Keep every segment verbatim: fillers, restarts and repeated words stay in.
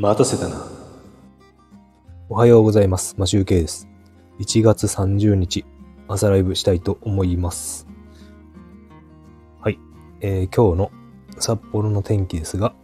待たせたな。 おはようございます。マシュウケイです。いちがつさんじゅうにち、朝ライブしたいと思います。はい、えー、今日の札幌の天気ですが、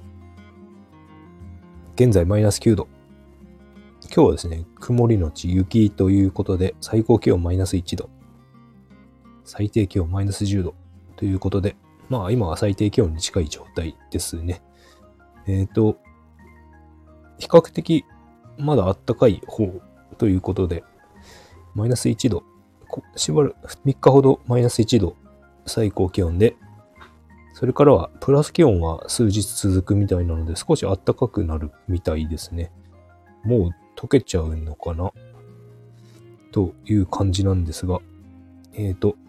現在マイナスきゅうど。今日はですね、曇りのち雪ということで、最高気温マイナスいちど、最低気温マイナスじゅうどということで、まあ今は最低気温に近い状態ですね。えっと、比較的まだ暖かい方ということで、マイナスいちど、しばらくみっかほどマイナスいちど最高気温で、それからはプラス気温は数日続くみたいなので、少し暖かくなるみたいですね。もう溶けちゃうのかなという感じなんですが、えっと、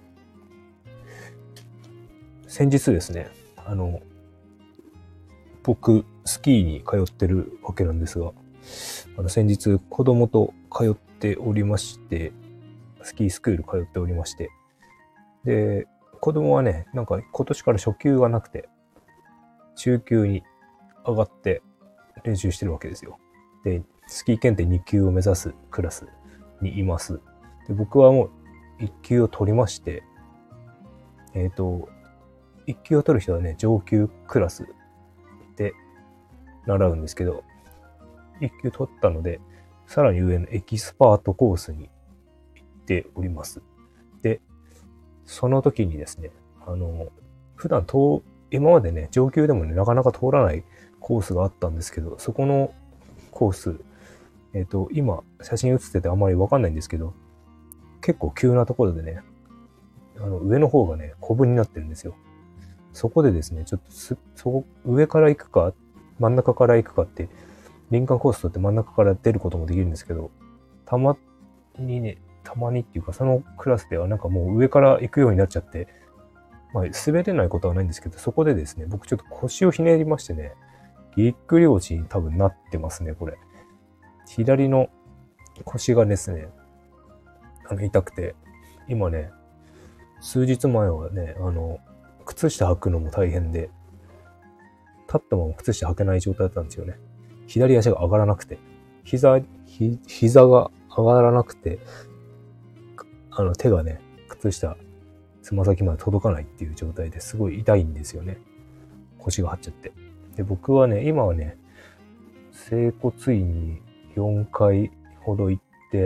先日ですね、あの、僕、スキーに通ってるわけなんですが、あの先日子供と通っておりまして、スキースクール通っておりまして、で、子供はね、なんか今年から初級がなくて、中級に上がって練習してるわけですよ。で、スキー検定に級を目指すクラスにいます。で、僕はもういっ級を取りまして、えっと、いっ級を取る人はね、上級クラスで習うんですけど、いっ級取ったので、さらに上のエキスパートコースに行っております。で、その時にですね、あの、普段通、今までね、上級でもね、なかなか通らないコースがあったんですけど、そこのコース、えっと、今、写真写っててあんまりわかんないんですけど、結構急なところでね、あの、上の方がね、コブになってるんですよ。そこでですね、ちょっとす、そこ、上から行くか、真ん中から行くかって、林間コース取って真ん中から出ることもできるんですけど、たまにね、たまにっていうか、そのクラスではなんかもう上から行くようになっちゃって、まあ、滑れないことはないんですけど、そこでですね、僕ちょっと腰をひねりましてね、ぎっくり腰に多分なってますね、これ。左の腰がですね、あの、痛くて、今ね、数日前はね、あの、靴下履くのも大変で、立ったまま靴下履けない状態だったんですよね。左足が上がらなくて、膝、ひ、膝が上がらなくて、あの、手がね、靴下、つま先まで届かないっていう状態ですごい痛いんですよね。腰が張っちゃって。で、僕はね、今はね、整骨院によんかいほど行って、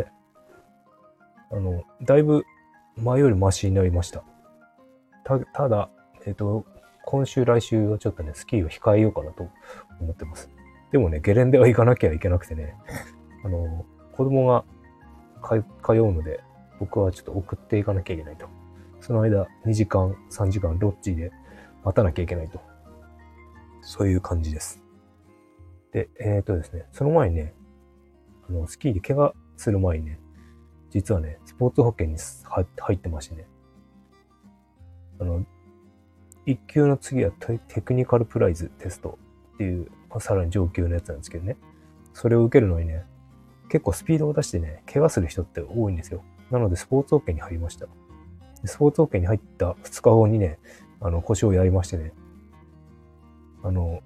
あの、だいぶ前よりマシになりました。た、ただ、えっと、今週来週はちょっとね、スキーを控えようかなと思ってます。でもね、ゲレンデは行かなきゃいけなくてね、あの、子供が通うので、僕はちょっと送っていかなきゃいけないと。その間、にじかん、さんじかん、ロッジで待たなきゃいけないと。そういう感じです。で、えっとですね、その前にね、あの、スキーで怪我する前にね、実はね、スポーツ保険に入ってましてね、あの、いっ級の次はテクニカルプライズテストっていう、まあ、さらに上級のやつなんですけどね、それを受けるのにね、結構スピードを出してね、怪我する人って多いんですよ。なので、スポーツ保険に入りました。スポーツ保険に入ったふつかごにね、あの、腰をやりましてね、あの、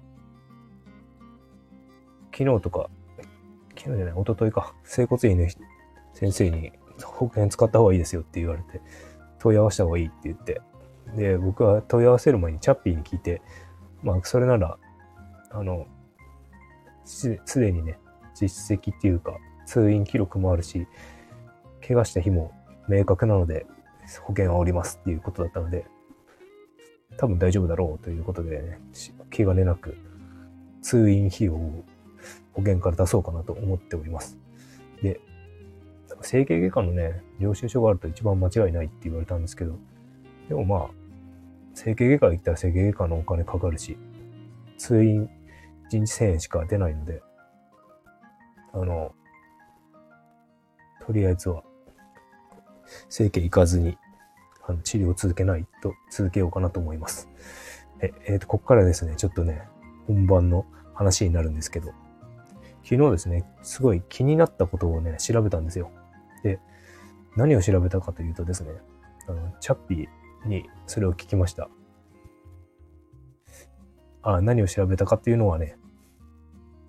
昨日とか、昨日じゃない、一昨日か、整骨院の先生に保険使った方がいいですよって言われて、問い合わせた方がいいって言って、で、僕は問い合わせる前にチャッピーに聞いて、まあ、それなら、あの、すでにね、実績っていうか、通院記録もあるし、怪我した日も明確なので、保険はおりますっていうことだったので、多分大丈夫だろうということでね、気兼ねなく、通院費用を保険から出そうかなと思っております。で、整形外科のね、領収書があると一番間違いないって言われたんですけど、でもまあ、整形外科行ったら整形外科のお金かかるし、通院いちにちせんえんしか出ないので、あの、とりあえずは、整形行かずに、あの治療を続けないと、続けようかなと思います。え、えーと、ここからですね、ちょっとね、本番の話になるんですけど、昨日ですね、すごい気になったことをね、調べたんですよ。で、何を調べたかというとですね、あの、チャッピーにそれを聞きました。あ、何を調べたかっていうのはね、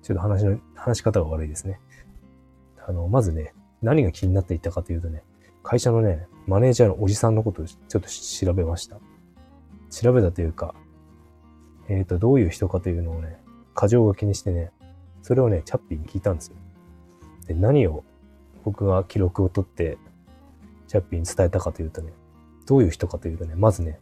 ちょっと話の、話し方が悪いですね。あの、まずね、何が気になっていたかというとね、会社のね、マネージャーのおじさんのことをちょっと調べました。調べたというか、えっと、どういう人かというのをね、箇条書きにしてね、それをね、チャッピーに聞いたんですよ。で、何を僕が記録を取って、チャッピーに伝えたかというとね、どういう人かというとね、まずね、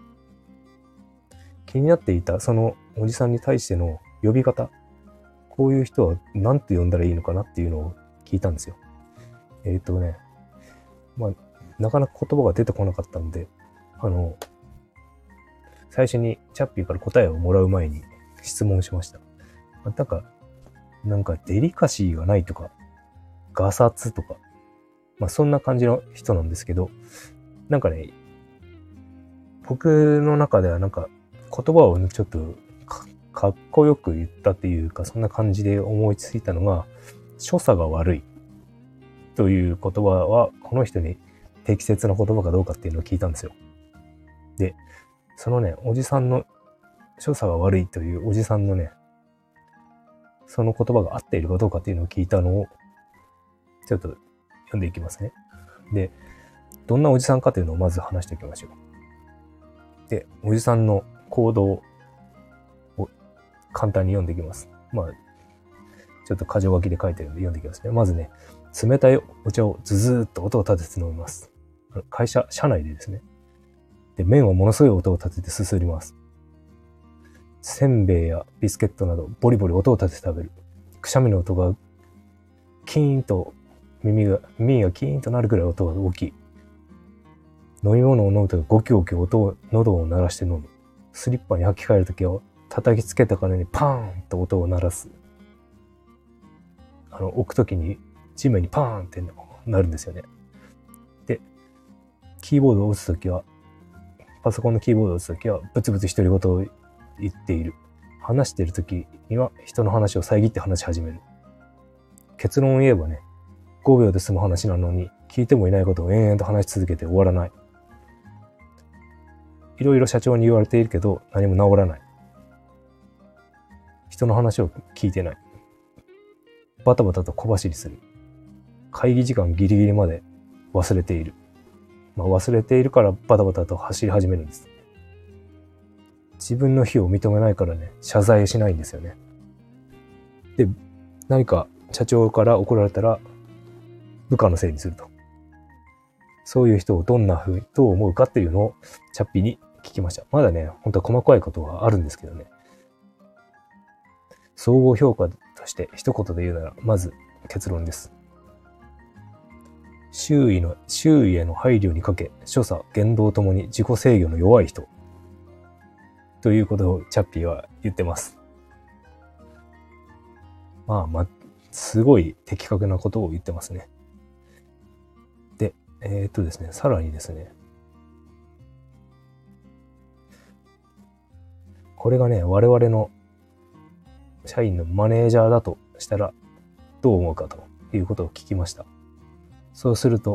気になっていたそのおじさんに対しての呼び方、こういう人は何て呼んだらいいのかなっていうのを聞いたんですよ。えっとね、まあ、なかなか言葉が出てこなかったので、あの、最初にチャッピーから答えをもらう前に質問しました。なんか、なんかデリカシーがないとか、ガサツとか、まあそんな感じの人なんですけど、なんかね、僕の中ではなんか言葉をちょっと か, かっこよく言ったっていうか、そんな感じで思いついたのが、所作が悪いという言葉はこの人に適切な言葉かどうかっていうのを聞いたんですよ。で、そのね、おじさんの所作が悪いというおじさんのね、その言葉が合っているかどうかっていうのを聞いたのをちょっと読んでいきますね。で、どんなおじさんかというのをまず話しておきましょう。で、おじさんの行動を簡単に読んでいきます。まあ、ちょっと箇条書きで書いてるんで読んでいきますね。まずね、冷たいお茶をズズーっと音を立てて飲みます。会社、社内でですね。で、麺はものすごい音を立ててすすります。せんべいやビスケットなどボリボリ音を立てて食べる。くしゃみの音がキーンと耳が、耳がキーンとなるくらい音が大きい。飲み物を飲むときゴキゴキ音を、喉を鳴らして飲む。スリッパに履き替えるときは叩きつけた金にパーンと音を鳴らす。あの、置くときに地面にパーンってなるんですよね。で、キーボードを打つときは、パソコンのキーボードを打つときはブツブツ独り言を言っている。話しているときには人の話を遮って話し始める。結論を言えばね、ごびょうで済む話なのに聞いてもいないことを延々と話し続けて終わらない。いろいろ社長に言われているけど何も治らない。人の話を聞いてない。バタバタと小走りする。会議時間ギリギリまで忘れている。まあ、忘れているからバタバタと走り始めるんです。自分の非を認めないからね、謝罪しないんですよね。で、何か社長から怒られたら部下のせいにすると。そういう人をどんな風と思うかっていうのをチャッピーに聞きました。まだね、本当は細かいことはあるんですけどね。総合評価として一言で言うなら、まず結論です。周囲の、周囲への配慮にかけ、所作、言動ともに自己制御の弱い人。ということをチャッピーは言ってます。まあ、ま、すごい的確なことを言ってますね。で、えー、っとですね、さらにですね、これがね、我々の社員のマネージャーだとしたらどう思うかということを聞きました。そうすると、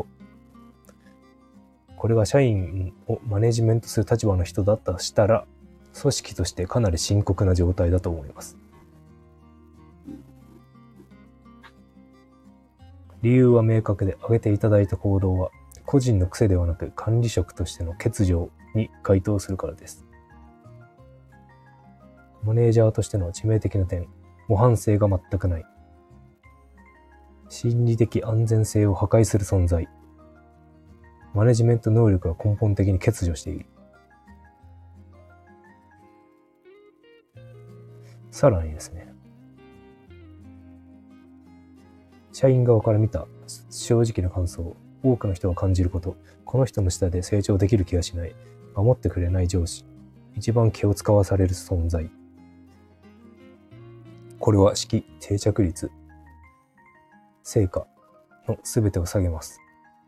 これが社員をマネジメントする立場の人だったとしたら、組織としてかなり深刻な状態だと思います。理由は明確で、挙げていただいた行動は個人の癖ではなく管理職としての欠如に該当するからです。マネージャーとしての致命的な点、模範性が全くない。心理的安全性を破壊する存在。マネジメント能力が根本的に欠如している。さらにですね、社員側から見た正直な感想、多くの人が感じること、この人の下で成長できる気がしない、守ってくれない上司、一番気を使わされる存在。これは士気、定着率、成果のすべてを下げます。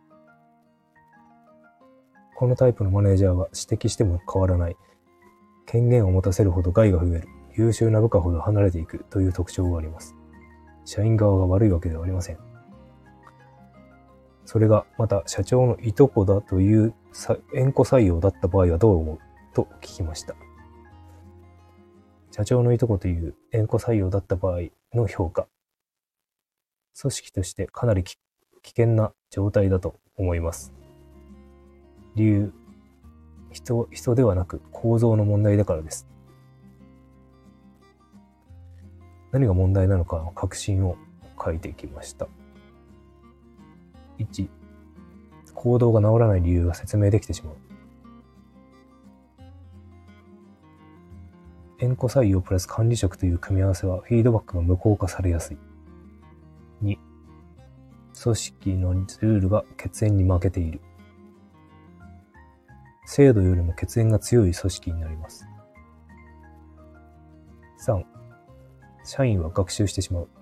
このタイプのマネージャーは指摘しても変わらない。権限を持たせるほど害が増える。優秀な部下ほど離れていくという特徴があります。社員側が悪いわけではありません。それがまた社長のいとこだという縁故採用だった場合はどう思うと聞きました。 社長のいとこという縁故採用だった場合の評価。組織としてかなり危険な状態だと思います。理由、人、人ではなく構造の問題だからです。何が問題なのかの確信を書いてきました。いち、行動が治らない理由が説明できてしまう。縁故採用プラス管理職という組み合わせはフィードバックが無効化されやすい。に、組織のルールが血縁に負けている。制度よりも血縁が強い組織になります。さん、社員は学習してしまう。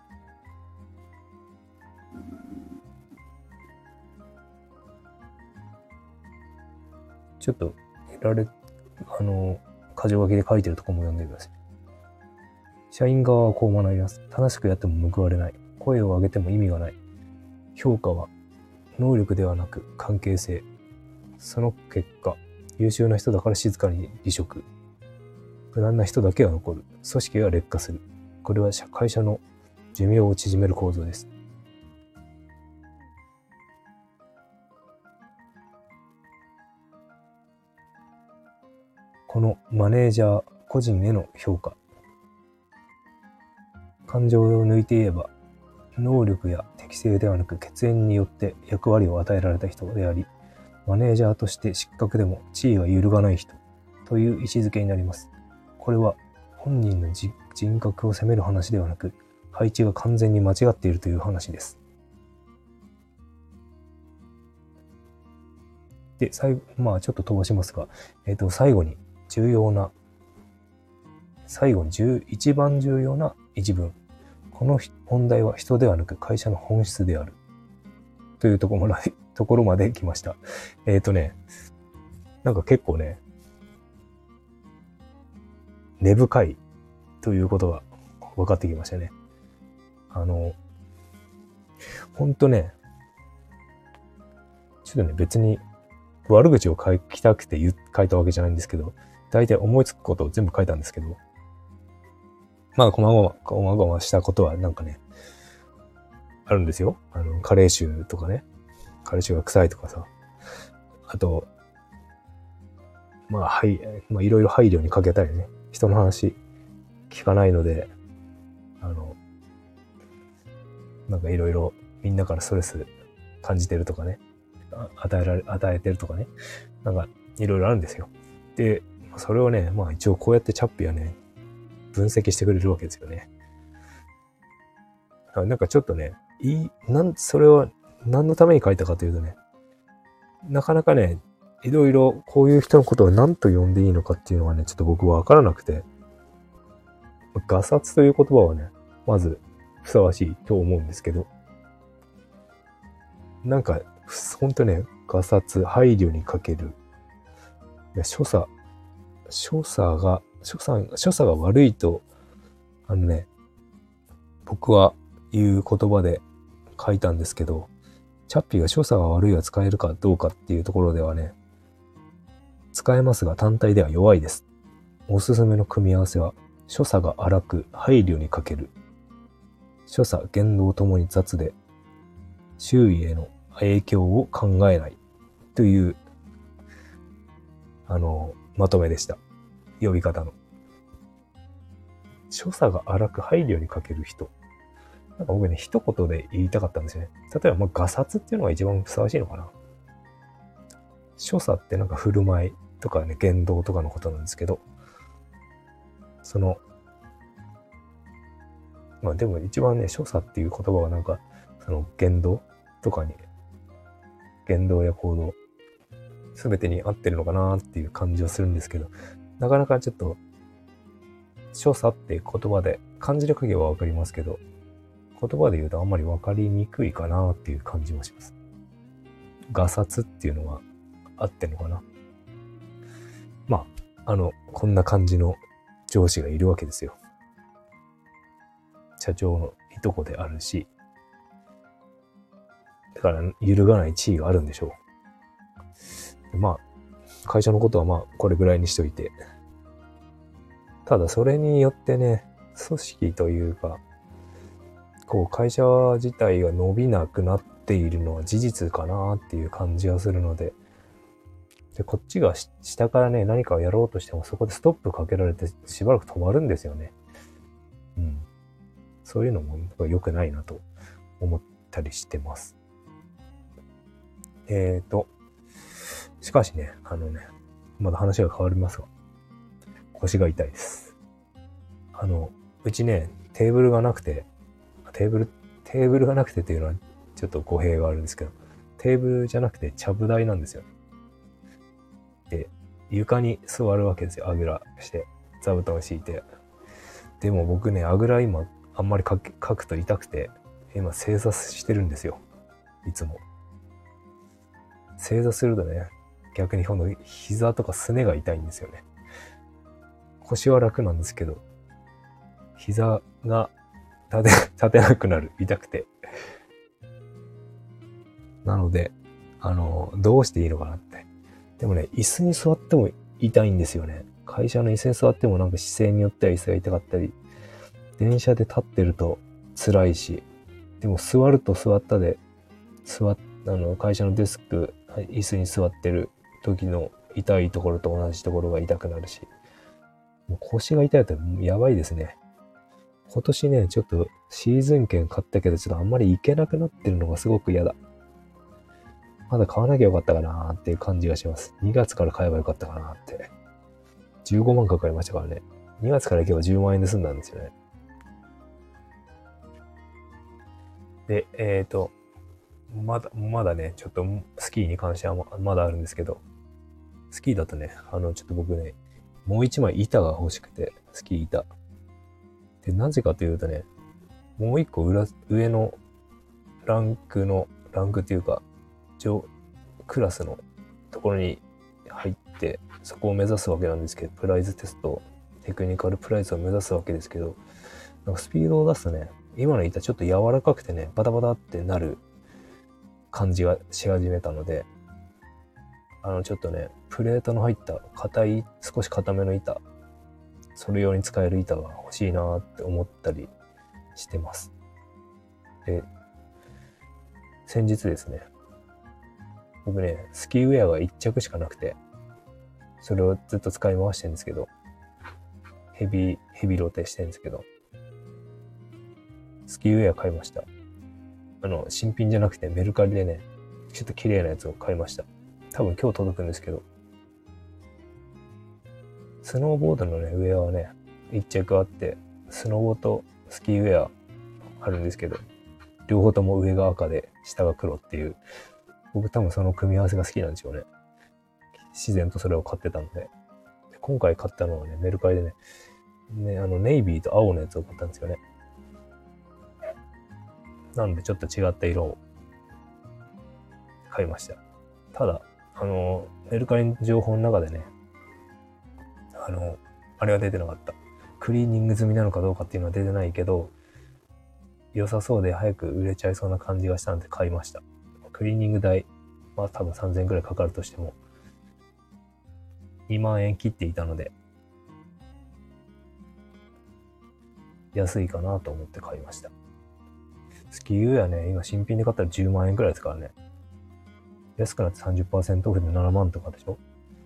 ちょっと、られ、あの、箇条書きで書いてるとこも読んでください。社員側はこう学びます。正しくやっても報われない。声を上げても意味がない。評価は能力ではなく関係性。その結果、優秀な人だから静かに離職。無難な人だけが残る。組織が劣化する。これは会社の寿命を縮める構造です。このマネージャー個人への評価。感情を抜いて言えば、能力や適性ではなく血縁によって役割を与えられた人であり、マネージャーとして失格でも地位が揺るがない人という位置づけになります。これは本人の人格を責める話ではなく、配置が完全に間違っているという話です。で、最後、まあちょっと飛ばしますが、えっと、最後に重要な、最後に一番重要な一文。この問題は人ではなく会社の本質である。というところまで、ところまで来ました。えっとね、なんか結構ね、根深いということが分かってきましたね。あの、ほんとね、ちょっとね、別に悪口を書きたくて書いたわけじゃないんですけど、大体思いつくことを全部書いたんですけど、まあ、こまごま、こまごましたことはなんかね、あるんですよ。あの、カレー臭とかね。カレー臭が臭いとかさ。あと、まあ、はい、まあ、いろいろ配慮にかけたりね。人の話聞かないので、あの、なんかいろいろみんなからストレス感じてるとかね。与えられ、与えてるとかね。なんか、いろいろあるんですよ。で、それをね、まあ一応こうやってチャッピはね、分析してくれるわけですよね。なんかちょっとね、いい、なん、それは何のために書いたかというとね、なかなかね、いろいろこういう人のことを何と呼んでいいのかっていうのはね、ちょっと僕はわからなくて、ガサツという言葉はね、まずふさわしいと思うんですけど、なんか、ほんとね、ガサツ、配慮に欠ける、所作、所作が、所作、所作が悪いと、あのね、僕は言う言葉で書いたんですけど、チャッピーが所作が悪いは使えるかどうかっていうところではね、使えますが単体では弱いです。おすすめの組み合わせは、所作が荒く配慮に欠ける。所作、言動ともに雑で、周囲への影響を考えないという、あの、まとめでした。呼び方の。所作が荒く配慮に欠ける人。なんか僕ね、一言で言いたかったんですよね。例えば、まあ、ガサツっていうのが一番ふさわしいのかな。所作ってなんか振る舞いとかね、言動とかのことなんですけど、その、まあでも一番ね、所作っていう言葉はなんか、その言動とかに、言動や行動、すべてに合ってるのかなっていう感じはするんですけど、なかなかちょっと、所作って言葉で、漢字で書けばわかりますけど、言葉で言うとあんまりわかりにくいかなっていう感じもします。ガサツっていうのは合ってんのかな。まあ、あの、こんな感じの上司がいるわけですよ。社長のいとこであるし、だから揺るがない地位があるんでしょう。まあ、会社のことはまあ、これぐらいにしといて、 ただそれによってね、組織というか、こう会社自体が伸びなくなっているのは事実かなっていう感じがするので、で、こっちが下からね、何かをやろうとしてもそこでストップかけられてしばらく止まるんですよね。うん。そういうのも良くないなと思ったりしてます。えーと、しかしね、あのね、まだ話が変わりますが、腰が痛いです。あの、うちね、テーブルがなくて、テーブル、テーブルがなくてっていうのはちょっと語弊があるんですけど、テーブルじゃなくてちゃぶ台なんですよ。で、床に座るわけですよ。あぐらして、座布団敷いて。でも僕ね、あぐら今あんまりかけ書くと痛くて、今正座してるんですよ。いつも。正座するとね、逆に今度膝とかすねが痛いんですよね。腰は楽なんですけど、膝が立て、立てなくなる。痛くて。なので、あの、どうしていいのかなって。でもね、椅子に座っても痛いんですよね。会社の椅子に座ってもなんか姿勢によっては椅子が痛かったり、電車で立ってると辛いし、でも座ると座ったで、座っ、あの、会社のデスク、椅子に座ってる時の痛いところと同じところが痛くなるし、もう腰が痛いとやばいですね。今年ね、ちょっとシーズン券買ったけど、ちょっとあんまり行けなくなってるのがすごく嫌だ。まだ買わなきゃよかったかなーっていう感じがします。にがつから買えばよかったかなーって。じゅうごまんかかりましたからね。にがつから行けばじゅうまん円で済んだんですよね。で、えっと、まだ、まだね、ちょっとスキーに関してはまだあるんですけど、スキーだとね、あの、ちょっと僕ね、もう一枚板が欲しくて、スキー板。で、なぜかというとね、もう一個裏、上のランクの、ランクっていうか、上、クラスのところに入って、そこを目指すわけなんですけど、プライズテスト、テクニカルプライズを目指すわけですけど、なんかスピードを出すとね、今の板ちょっと柔らかくてね、バタバタってなる感じがし始めたので、あのちょっとね、プレートの入った硬い、少し硬めの板、それ用に使える板が欲しいなって思ったりしてます。で、先日ですね、僕ね、スキーウェアが一着しかなくて、それをずっと使い回してるんですけど、ヘビー、ヘビーローテしてるんですけど、スキーウェア買いました。あの、新品じゃなくてメルカリでね、ちょっと綺麗なやつを買いました。多分今日届くんですけど、スノーボードのね、ウェアはね、一着あって、スノボとスキーウェアあるんですけど、両方とも上が赤で下が黒っていう、僕多分その組み合わせが好きなんでしょうね。自然とそれを買ってたので。で今回買ったのはね、メルカリでね、ね、あの、ネイビーと青のやつを買ったんですよね。なんでちょっと違った色を買いました。ただ、あの、メルカリの情報の中でね、あの、あれは出てなかった。クリーニング済みなのかどうかっていうのは出てないけど、良さそうで早く売れちゃいそうな感じがしたので買いました。クリーニング代、まあ多分さんぜんえんくらいかかるとしても、にまんえん切っていたので、安いかなと思って買いました。スキーウェアね、今新品で買ったらじゅうまんえんくらいですからね。安くなって さんじゅっパーセント オフでななまんとかでしょ。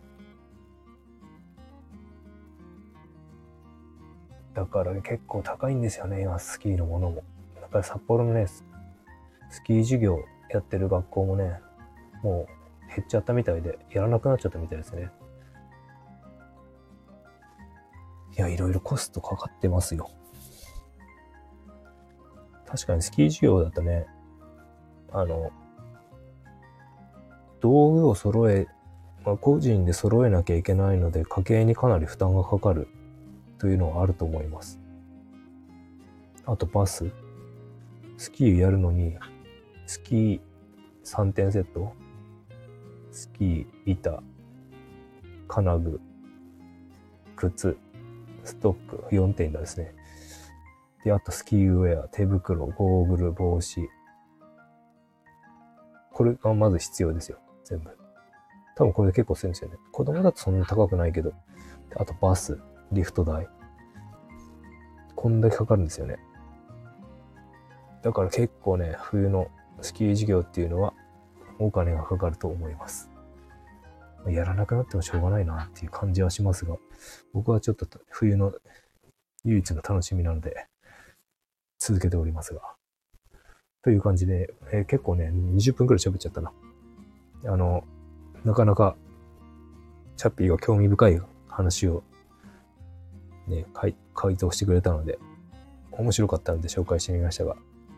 だから結構高いんですよね、今スキーのものも。だから札幌のね、スキー授業やってる学校もね、もう減っちゃったみたいで、やらなくなっちゃったみたいですね。いや、いろいろコストかかってますよ。確かにスキー授業だとね、あの、道具を揃え、まあ、個人で揃えなきゃいけないので、家計にかなり負担がかかるというのはあると思います。あとバス。スキーやるのに、スキーさんてんセット、スキー板、金具、靴、ストック、よんてんだですね。で、あとスキーウェア、手袋、ゴーグル、帽子。これがまず必要ですよ。全部。多分これで結構するんですよね。子供だとそんな高くないけど。あとバス、リフト代。 こんだけかかるんですよね。だから結構ね、冬のスキー授業っていうのはお金がかかると思います。やらなくなってもしょうがないなっていう感じはしますが、僕はちょっと冬の唯一の楽しみなので続けておりますが。という感じで、えー、結構ね、にじゅっぷんくらい喋っちゃったな。あの、なかなかチャッピーが興味深い話をね、回、回答してくれたので、面白かったので紹介してみましたが、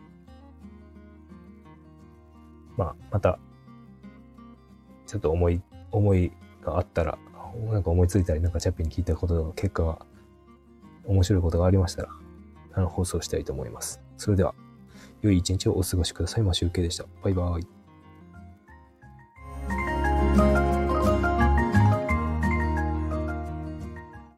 まあ、また、ちょっと思い、思いがあったら、なんか思いついたり、なんかチャッピーに聞いたことの結果が、面白いことがありましたら、あの、放送したいと思います。それでは、良い一日をお過ごしください。マシュウケイでした。バイバイ。